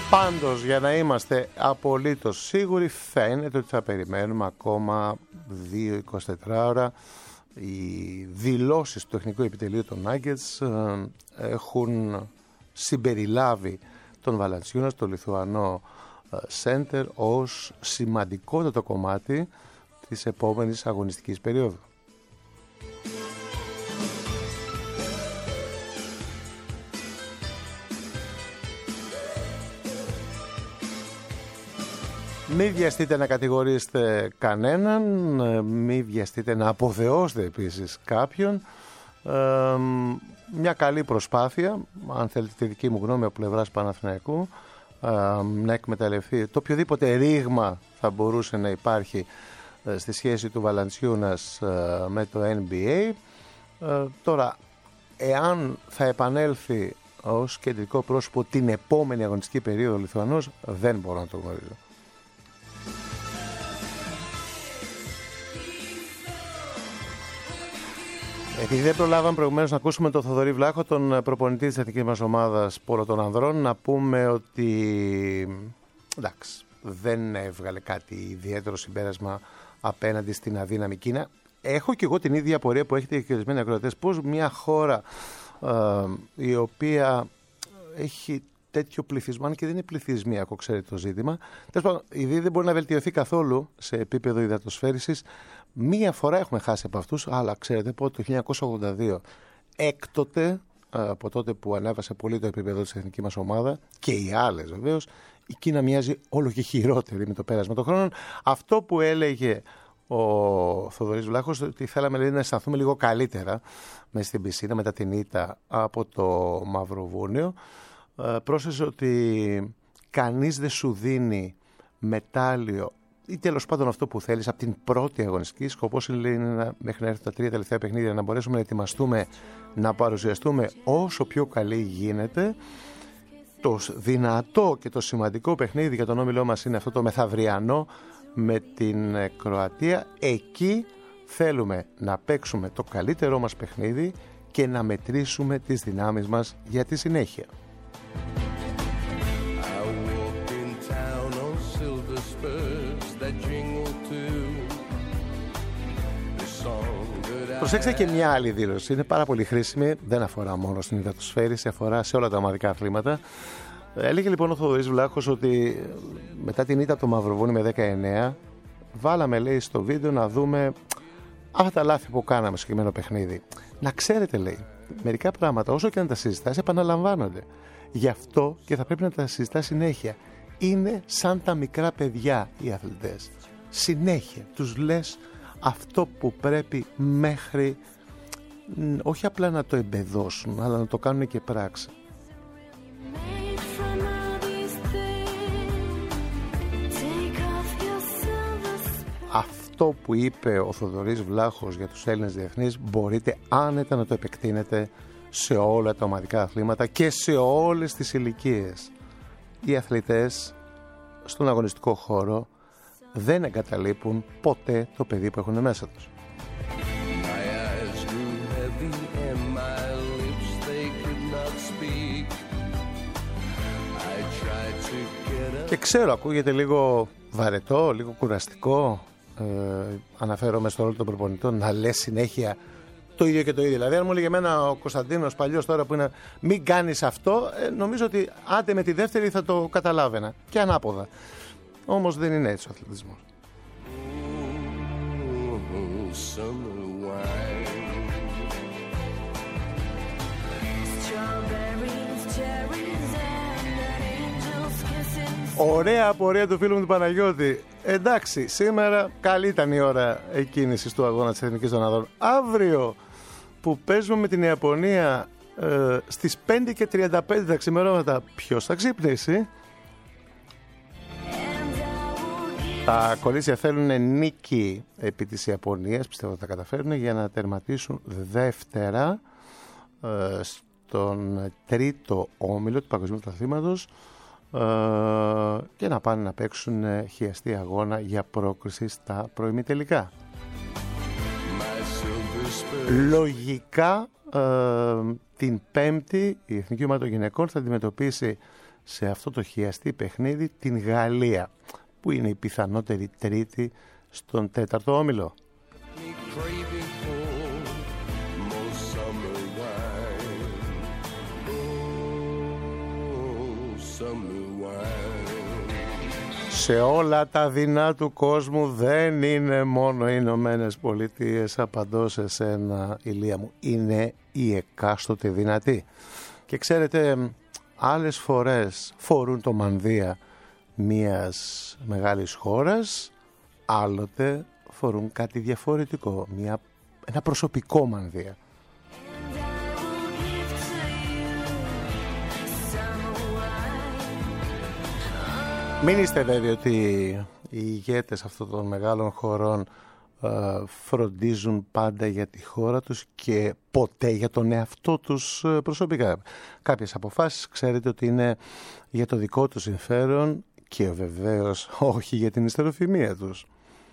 Πάντως, για να είμαστε απολύτως σίγουροι, φαίνεται ότι θα περιμένουμε ακόμα δύο με είκοσι τέσσερις ώρα. Οι δηλώσεις του τεχνικού επιτελείου των Nuggets ε, έχουν συμπεριλάβει τον Βαλαντσιούνας, το Λιθουανό Σέντερ, ως σημαντικότατο κομμάτι της επόμενης αγωνιστικής περίοδου. Μην βιαστείτε να κατηγορήσετε κανέναν, μην βιαστείτε να αποθεώσετε επίσης κάποιον. Ε, μια καλή προσπάθεια, αν θέλετε τη δική μου γνώμη από πλευράς Παναθηναϊκού, ε, να εκμεταλλευτεί το οποιοδήποτε ρήγμα θα μπορούσε να υπάρχει ε, στη σχέση του Βαλαντσιούνας ε, με το N B A. Ε, τώρα, εάν θα επανέλθει ως κεντρικό πρόσωπο την επόμενη αγωνιστική περίοδο ο Λιθουανός, δεν μπορώ να το γνωρίζω. Επειδή δεν προλάβαμε προηγουμένως να ακούσουμε τον Θοδωρή Βλάχο, τον προπονητή της εθνικής μας ομάδας Πόλο των Ανδρών, να πούμε ότι εντάξει, δεν έβγαλε κάτι ιδιαίτερο συμπέρασμα απέναντι στην αδύναμη Κίνα. Έχω και εγώ την ίδια απορία που έχετε και ορισμένοι ακροατές, πώς μια χώρα ε, η οποία έχει τέτοιο πληθυσμό, αν και δεν είναι πληθυσμιακό, ξέρετε το ζήτημα, τέλος πάντων, η δεν μπορεί να βελτιωθεί καθόλου σε επίπεδο υδατοσφαίρισης. Μία φορά έχουμε χάσει από αυτούς, αλλά ξέρετε πω το χίλια εννιακόσια ογδόντα δύο, έκτοτε, από τότε που ανέβασε πολύ το επίπεδο της εθνικής μας ομάδα και οι άλλες βεβαίως, η Κίνα μοιάζει όλο και χειρότερη με το πέρασμα των χρόνων. Αυτό που έλεγε ο Θοδωρής Βλάχος, ότι θέλαμε λέει, να αισθανθούμε λίγο καλύτερα μέσα στην πισίνα μετά την ήττα από το Μαυροβούνιο, πρόσθεσε ότι κανείς δεν σου δίνει μετάλλιο ή τέλος πάντων αυτό που θέλεις από την πρώτη αγωνιστική. Σκοπός είναι να, μέχρι να έρθουν τα τρία τελευταία παιχνίδια να μπορέσουμε να ετοιμαστούμε, να παρουσιαστούμε όσο πιο καλή γίνεται. Το δυνατό και το σημαντικό παιχνίδι για τον όμιλό μας είναι αυτό το μεθαυριανό με την Κροατία. Εκεί θέλουμε να παίξουμε το καλύτερό μας παιχνίδι και να μετρήσουμε τις δυνάμεις μας για τη συνέχεια. Προσέξτε και μια άλλη δήλωση, είναι πάρα πολύ χρήσιμη, δεν αφορά μόνο στην υδατοσφαίριση, αφορά σε όλα τα ομαδικά αθλήματα. Έλεγε λοιπόν ο Θοδωρής Βλάχος ότι μετά την ήττα από το Μαυροβούνι με δέκα εννέα, βάλαμε λέει στο βίντεο να δούμε αυτά τα λάθη που κάναμε στο συγκεκριμένο παιχνίδι. Να ξέρετε λέει, μερικά πράγματα όσο και να τα συζητάς επαναλαμβάνονται. Γι' αυτό και θα πρέπει να τα συζητάς συνέχεια. Είναι σαν τα μικρά παιδιά οι αθλητές. Συνέχεια τους λες αυτό που πρέπει μέχρι, όχι απλά να το εμπεδώσουν, αλλά να το κάνουν και πράξη. Αυτό που είπε ο Θοδωρής Βλάχος για τους Έλληνες διεθνείς μπορείτε άνετα να το επεκτείνετε σε όλα τα ομαδικά αθλήματα και σε όλες τις ηλικίες. Οι αθλητές στον αγωνιστικό χώρο δεν εγκαταλείπουν ποτέ το παιδί που έχουν μέσα τους. Και ξέρω, ακούγεται λίγο βαρετό, λίγο κουραστικό, ε, αναφέρομαι στο ρόλο των προπονητών, να λες συνέχεια το ίδιο και το ίδιο. Δηλαδή, αν μου έλεγε εμένα ο Κωνσταντίνος παλιός τώρα που είναι μην κάνεις αυτό, ε, νομίζω ότι άντε με τη δεύτερη θα το καταλάβαινα. Και ανάποδα. Όμως δεν είναι έτσι ο αθλητισμός. Ωραία απορία του φίλου μου του Παναγιώτη. Εντάξει, σήμερα καλή ήταν η ώρα εκκίνησης του αγώνα της Εθνικής των Ανδρών. Αύριο που παίζουμε με την Ιαπωνία ε, στις πέντε και τριάντα πέντε τα ξημερώματα, ποιος θα ξυπνήσει? Τα κορίτσια θέλουν νίκη επί της Ιαπωνίας, πιστεύω ότι θα καταφέρουν, για να τερματίσουν δεύτερα ε, στον τρίτο όμιλο του Παγκοσμίου Πρωταθλήματος ε, και να πάνε να παίξουν χιαστή αγώνα για πρόκριση στα προημιτελικά. Λογικά ε, την Πέμπτη η Εθνική Ομάδα των Γυναικών θα αντιμετωπίσει σε αυτό το χιαστή παιχνίδι την Γαλλία, που είναι η πιθανότερη τρίτη στον τέταρτο όμιλο. Σε όλα τα δεινά του κόσμου δεν είναι μόνο οι Ηνωμένες Πολιτείες, απαντώ σε σένα, Ηλία μου, είναι η εκάστοτε δυνατή. Και ξέρετε, άλλες φορές φορούν το μανδύα μιας μεγάλης χώρας, άλλοτε φορούν κάτι διαφορετικό, μια, ένα προσωπικό μανδύα. Μην είστε βέβαιοι ότι οι ηγέτες αυτών των μεγάλων χωρών ε, φροντίζουν πάντα για τη χώρα τους και ποτέ για τον εαυτό τους ε, προσωπικά. Κάποιες αποφάσεις ξέρετε ότι είναι για το δικό τους συμφέρον και βεβαίως όχι για την ιστεροφημία τους.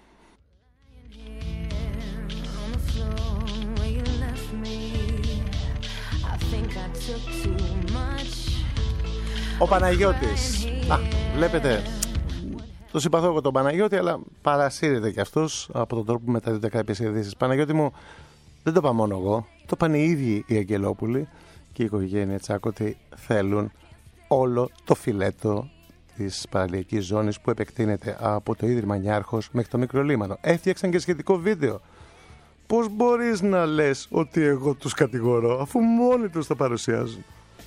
Ο Παναγιώτης. Α, βλέπετε, το συμπαθώ εγώ τον Παναγιώτη, αλλά παρασύρεται κι αυτός από τον τρόπο που μεταδίδεται κάποιες ειδήσεις. Παναγιώτη μου, δεν το είπα μόνο εγώ, το πάνε οι ίδιοι οι Αγγελόπουλοι και η οικογένεια Τσάκωτη, θέλουν όλο το φιλέτο της παραλιακής ζώνης που επεκτείνεται από το Ίδρυμα Νιάρχος μέχρι το Μικρό Λίμανο. Έφτιαξαν και σχετικό βίντεο. Πώς μπορείς να λες ότι εγώ τους κατηγορώ, αφού μόνοι τους το παρουσιάζουν?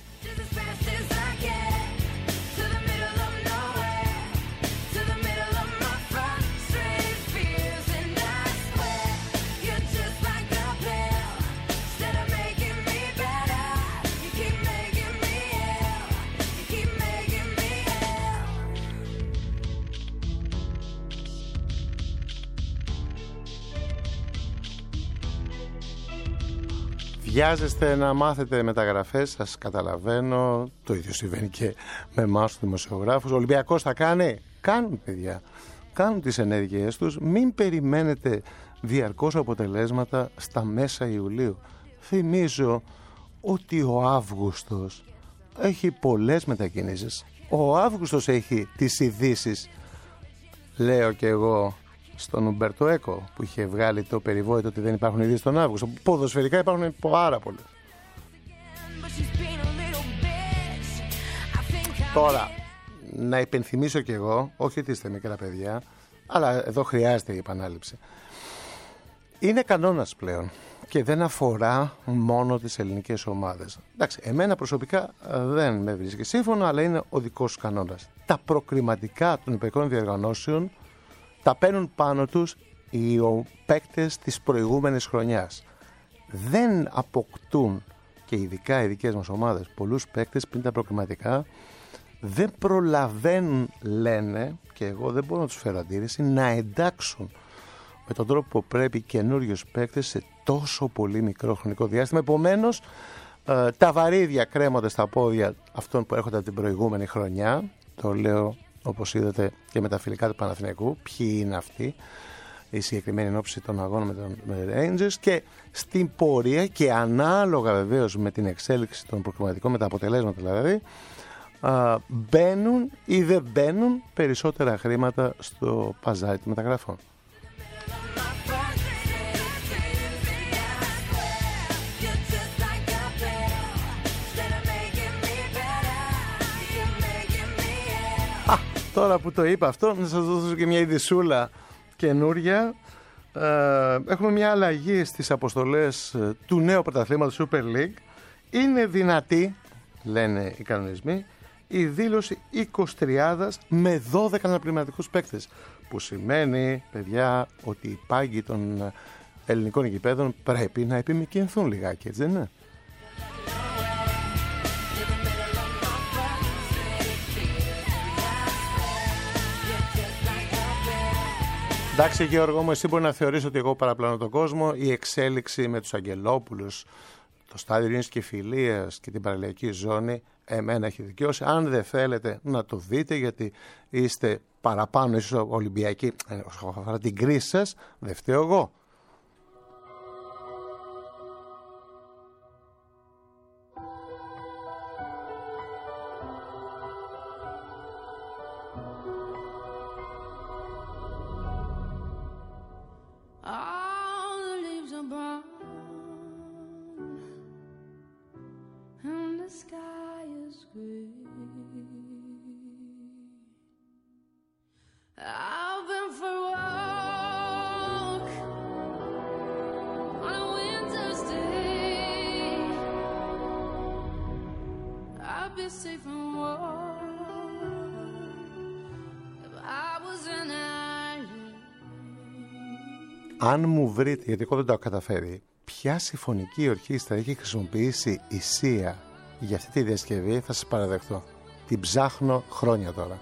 Βιάζεστε να μάθετε μεταγραφές, σας καταλαβαίνω, το ίδιο συμβαίνει και με εμάς τους δημοσιογράφους. Ο Ολυμπιακός θα κάνει, κάνουν παιδιά, κάνουν τις ενέργειές τους, μην περιμένετε διαρκώς αποτελέσματα στα μέσα Ιουλίου. Θυμίζω ότι ο Αύγουστος έχει πολλές μετακινήσεις. Ο Αύγουστος έχει τις ειδήσεις, λέω και εγώ, στον Ουμπέρτο Έκο που είχε βγάλει το περιβόητο ότι δεν υπάρχουν ειδήσεις τον Αύγουστο. Ποδοσφαιρικά υπάρχουν πάρα πολλές. Τώρα, να υπενθυμίσω κι εγώ, όχι ότι είστε μικρά παιδιά, αλλά εδώ χρειάζεται η επανάληψη. Είναι κανόνας πλέον και δεν αφορά μόνο τις ελληνικές ομάδες. Εντάξει, εμένα προσωπικά δεν με βρίσκει σύμφωνο, αλλά είναι ο δικός κανόνας. Τα προκριματικά των υπερικών διοργανώσεων τα παίρνουν πάνω τους οι παίκτες της προηγούμενης χρονιάς. Δεν αποκτούν, και ειδικά οι δικές μας ομάδες, πολλούς παίκτες πριν τα προκριματικά. Δεν προλαβαίνουν, λένε, και εγώ δεν μπορώ να τους φέρω αντίρρηση, να εντάξουν με τον τρόπο που πρέπει καινούριους παίκτες σε τόσο πολύ μικρό χρονικό διάστημα. Επομένως, ε, τα βαρύδια κρέμονται στα πόδια αυτών που έρχονται από την προηγούμενη χρονιά. Το λέω, όπως είδατε, και με τα φιλικά του Παναθηναϊκού, ποιοι είναι αυτοί, η συγκεκριμένη ενόψη των αγώνων με τον Rangers, και στην πορεία και ανάλογα βεβαίως με την εξέλιξη των προκριματικών, με τα αποτελέσματα δηλαδή, α, μπαίνουν ή δεν μπαίνουν περισσότερα χρήματα στο παζάρι των μεταγραφών. Α, τώρα που το είπα αυτό, να σας δώσω και μια ειδισούλα καινούρια. Ε, έχουμε μια αλλαγή στις αποστολές του νέου πρωταθλήματος Super League. Είναι δυνατή, λένε οι κανονισμοί, η δήλωση εικοσιτριάδας με δώδεκα αναπληρωματικούς παίκτες, που σημαίνει, παιδιά, ότι οι πάγκοι των ελληνικών γηπέδων πρέπει να επιμηκυνθούν λιγάκι, έτσι δεν είναι? Εντάξει, Γιώργο μου, εσύ μπορεί να θεωρείς ότι εγώ παραπλανώ τον κόσμο. Η εξέλιξη με τους Αγγελόπουλους, το στάδιο ειρήνης και φιλίας και την παραλιακή ζώνη, εμένα έχει δικαιώσει. Αν δεν θέλετε να το δείτε, γιατί είστε παραπάνω ίσως Ολυμπιακοί, όσον αφορά την κρίση σας, δεν φταίω εγώ. safe from war. If I was an island. Αν μου βρείτε, γιατί εγώ δεν το έχω καταφέρει, ποια συμφωνική ορχήστρα έχει χρησιμοποιήσει η Σία για αυτή τη διασκευή, θα σας παραδεχτώ. Την ψάχνω χρόνια τώρα.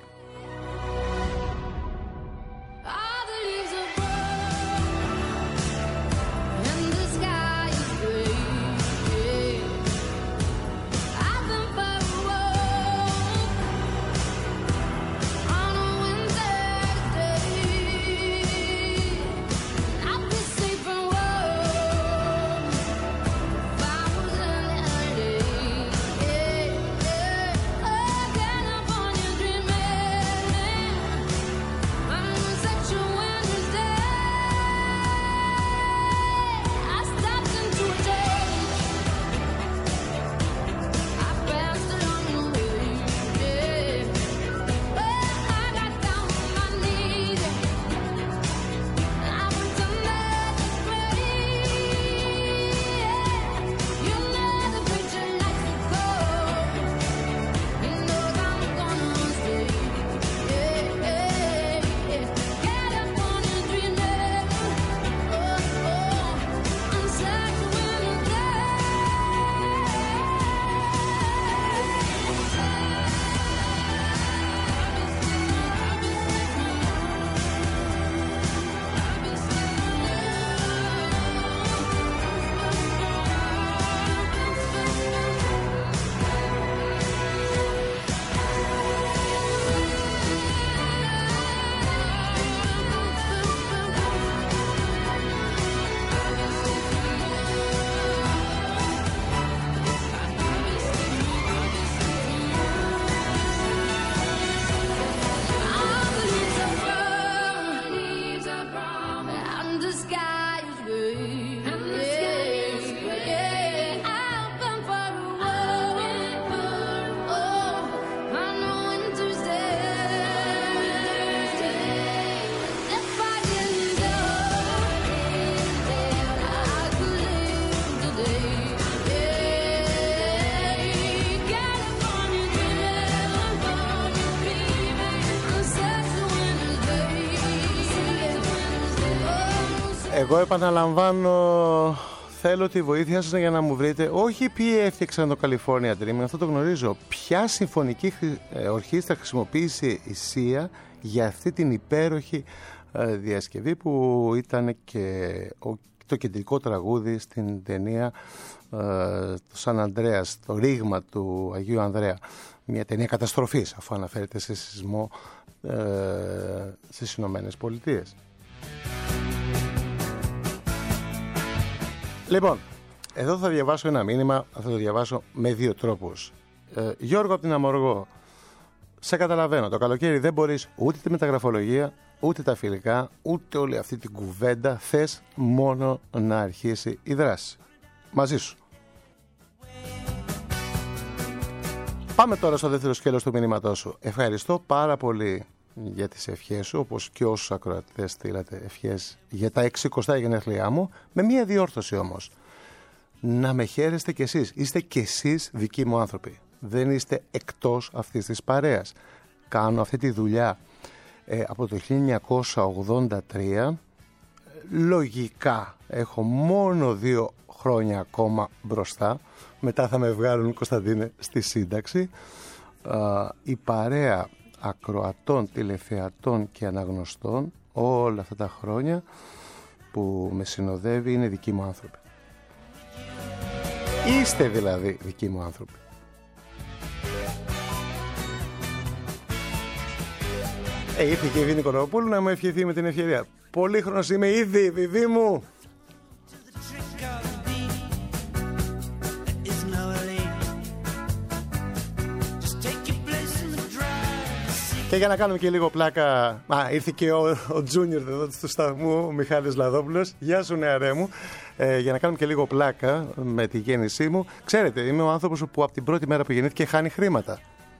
Εγώ επαναλαμβάνω, θέλω τη βοήθεια σας για να μου βρείτε όχι ποιοι έφτιαξαν το California Dreaming, αυτό το γνωρίζω. Ποια συμφωνική ορχήστρα χρησιμοποίησε η Σία για αυτή την υπέροχη διασκευή που ήταν και το κεντρικό τραγούδι στην ταινία το Σαν Ανδρέας, το ρήγμα του Αγίου Ανδρέα. Μια ταινία καταστροφής, αφού αναφέρεται σε σεισμό ε, στις Ηνωμένες Πολιτείες. Λοιπόν, εδώ θα διαβάσω ένα μήνυμα, θα το διαβάσω με δύο τρόπους. Ε, Γιώργο από την Αμοργό, σε καταλαβαίνω, το καλοκαίρι δεν μπορείς ούτε τη μεταγραφολογία, ούτε τα φιλικά, ούτε όλη αυτή την κουβέντα, θες μόνο να αρχίσει η δράση. Μαζί σου. Πάμε τώρα στο δεύτερο σκέλος του μηνύματός σου. Ευχαριστώ πάρα πολύ για τις ευχές σου, όπως και όσους ακροατές στείλατε ευχές για τα εξηκοστά γενέθλιά μου, με μία διόρθωση όμως. Να με χαίρεστε κι εσείς. Είστε κι εσείς δικοί μου άνθρωποι. Δεν είστε εκτός αυτής της παρέας. Κάνω αυτή τη δουλειά ε, από το χίλια εννιακόσια ογδόντα τρία. Λογικά έχω μόνο δύο χρόνια ακόμα μπροστά. Μετά θα με βγάλουν, Κωνσταντίνε, στη σύνταξη. Ε, η παρέα ακροατών, τηλεθεατών και αναγνωστών όλα αυτά τα χρόνια που με συνοδεύει είναι δικοί μου άνθρωποι. Είστε δηλαδή δικοί μου άνθρωποι. Ε, ήρθε και η Βίνη Κοροπούλου να μου ευχηθεί με την ευκαιρία. Πολύχρονος είμαι ήδη, Βιβί μου. Και για να κάνουμε και λίγο πλάκα, α, ήρθε και ο, ο Τζούνιορ εδώ του σταθμού, ο Μιχάλης Λαδόπουλος. Γεια σου νεαρέ μου. Ε, για να κάνουμε και λίγο πλάκα με τη γέννησή μου. Ξέρετε, είμαι ο άνθρωπος που από την πρώτη μέρα που γεννήθηκε χάνει χρήματα.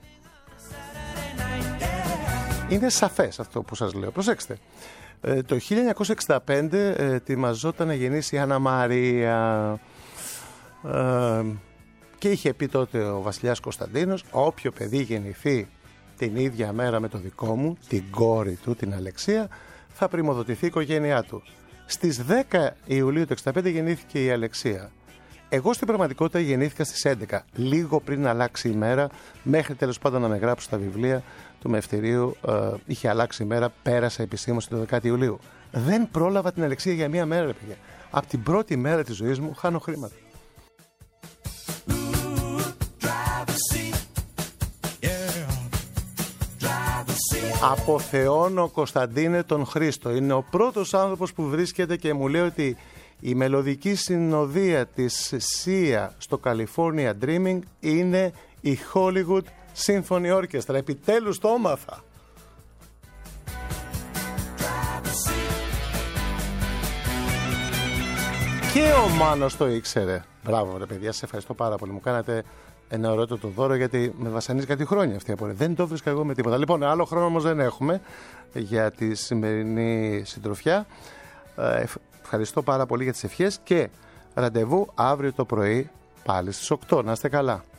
Είναι σαφές αυτό που σας λέω. Προσέξτε. Ε, το χίλια εννιακόσια εξήντα πέντε ε, ετοιμαζόταν να γεννήσει η Άννα Μαρία. Ε, Και είχε πει τότε ο βασιλιάς Κωνσταντίνος, όποιο παιδί γεννηθεί την ίδια μέρα με το δικό μου, την κόρη του, την Αλεξία, θα πρημοδοτηθεί η οικογένειά του. Στις δέκα Ιουλίου του εξήντα πέντε γεννήθηκε η Αλεξία. Εγώ στην πραγματικότητα γεννήθηκα στις έντεκα, λίγο πριν αλλάξει η μέρα, μέχρι τέλος πάντων να με γράψω στα βιβλία του Μευτηρίου, ε, είχε αλλάξει η μέρα, πέρασα επισήμως την δωδεκάτη Ιουλίου. Δεν πρόλαβα την Αλεξία για μία μέρα, ρε παιδιά. Από την πρώτη μέρα της ζωής μου χάνω χρήματα. Αποθεώνω, Κωνσταντίνε, τον Χρήστο. Είναι ο πρώτος άνθρωπος που βρίσκεται και μου λέει ότι η μελωδική συνοδεία της Σία στο California Dreaming είναι η Hollywood Symphony Orchestra. Επιτέλους το έμαθα. Και ο Μάνος το ήξερε. Μπράβο ρε παιδιά, σε ευχαριστώ πάρα πολύ. Μου κάνατε ένα ωραίο το δώρο, γιατί με βασανίζει κάτι χρόνια αυτή η απορία. Δεν το βρίσκα εγώ με τίποτα. Λοιπόν, άλλο χρόνο όμως δεν έχουμε για τη σημερινή συντροφιά. Ε, ευχαριστώ πάρα πολύ για τις ευχές και ραντεβού αύριο το πρωί πάλι στις οκτώ. Να είστε καλά.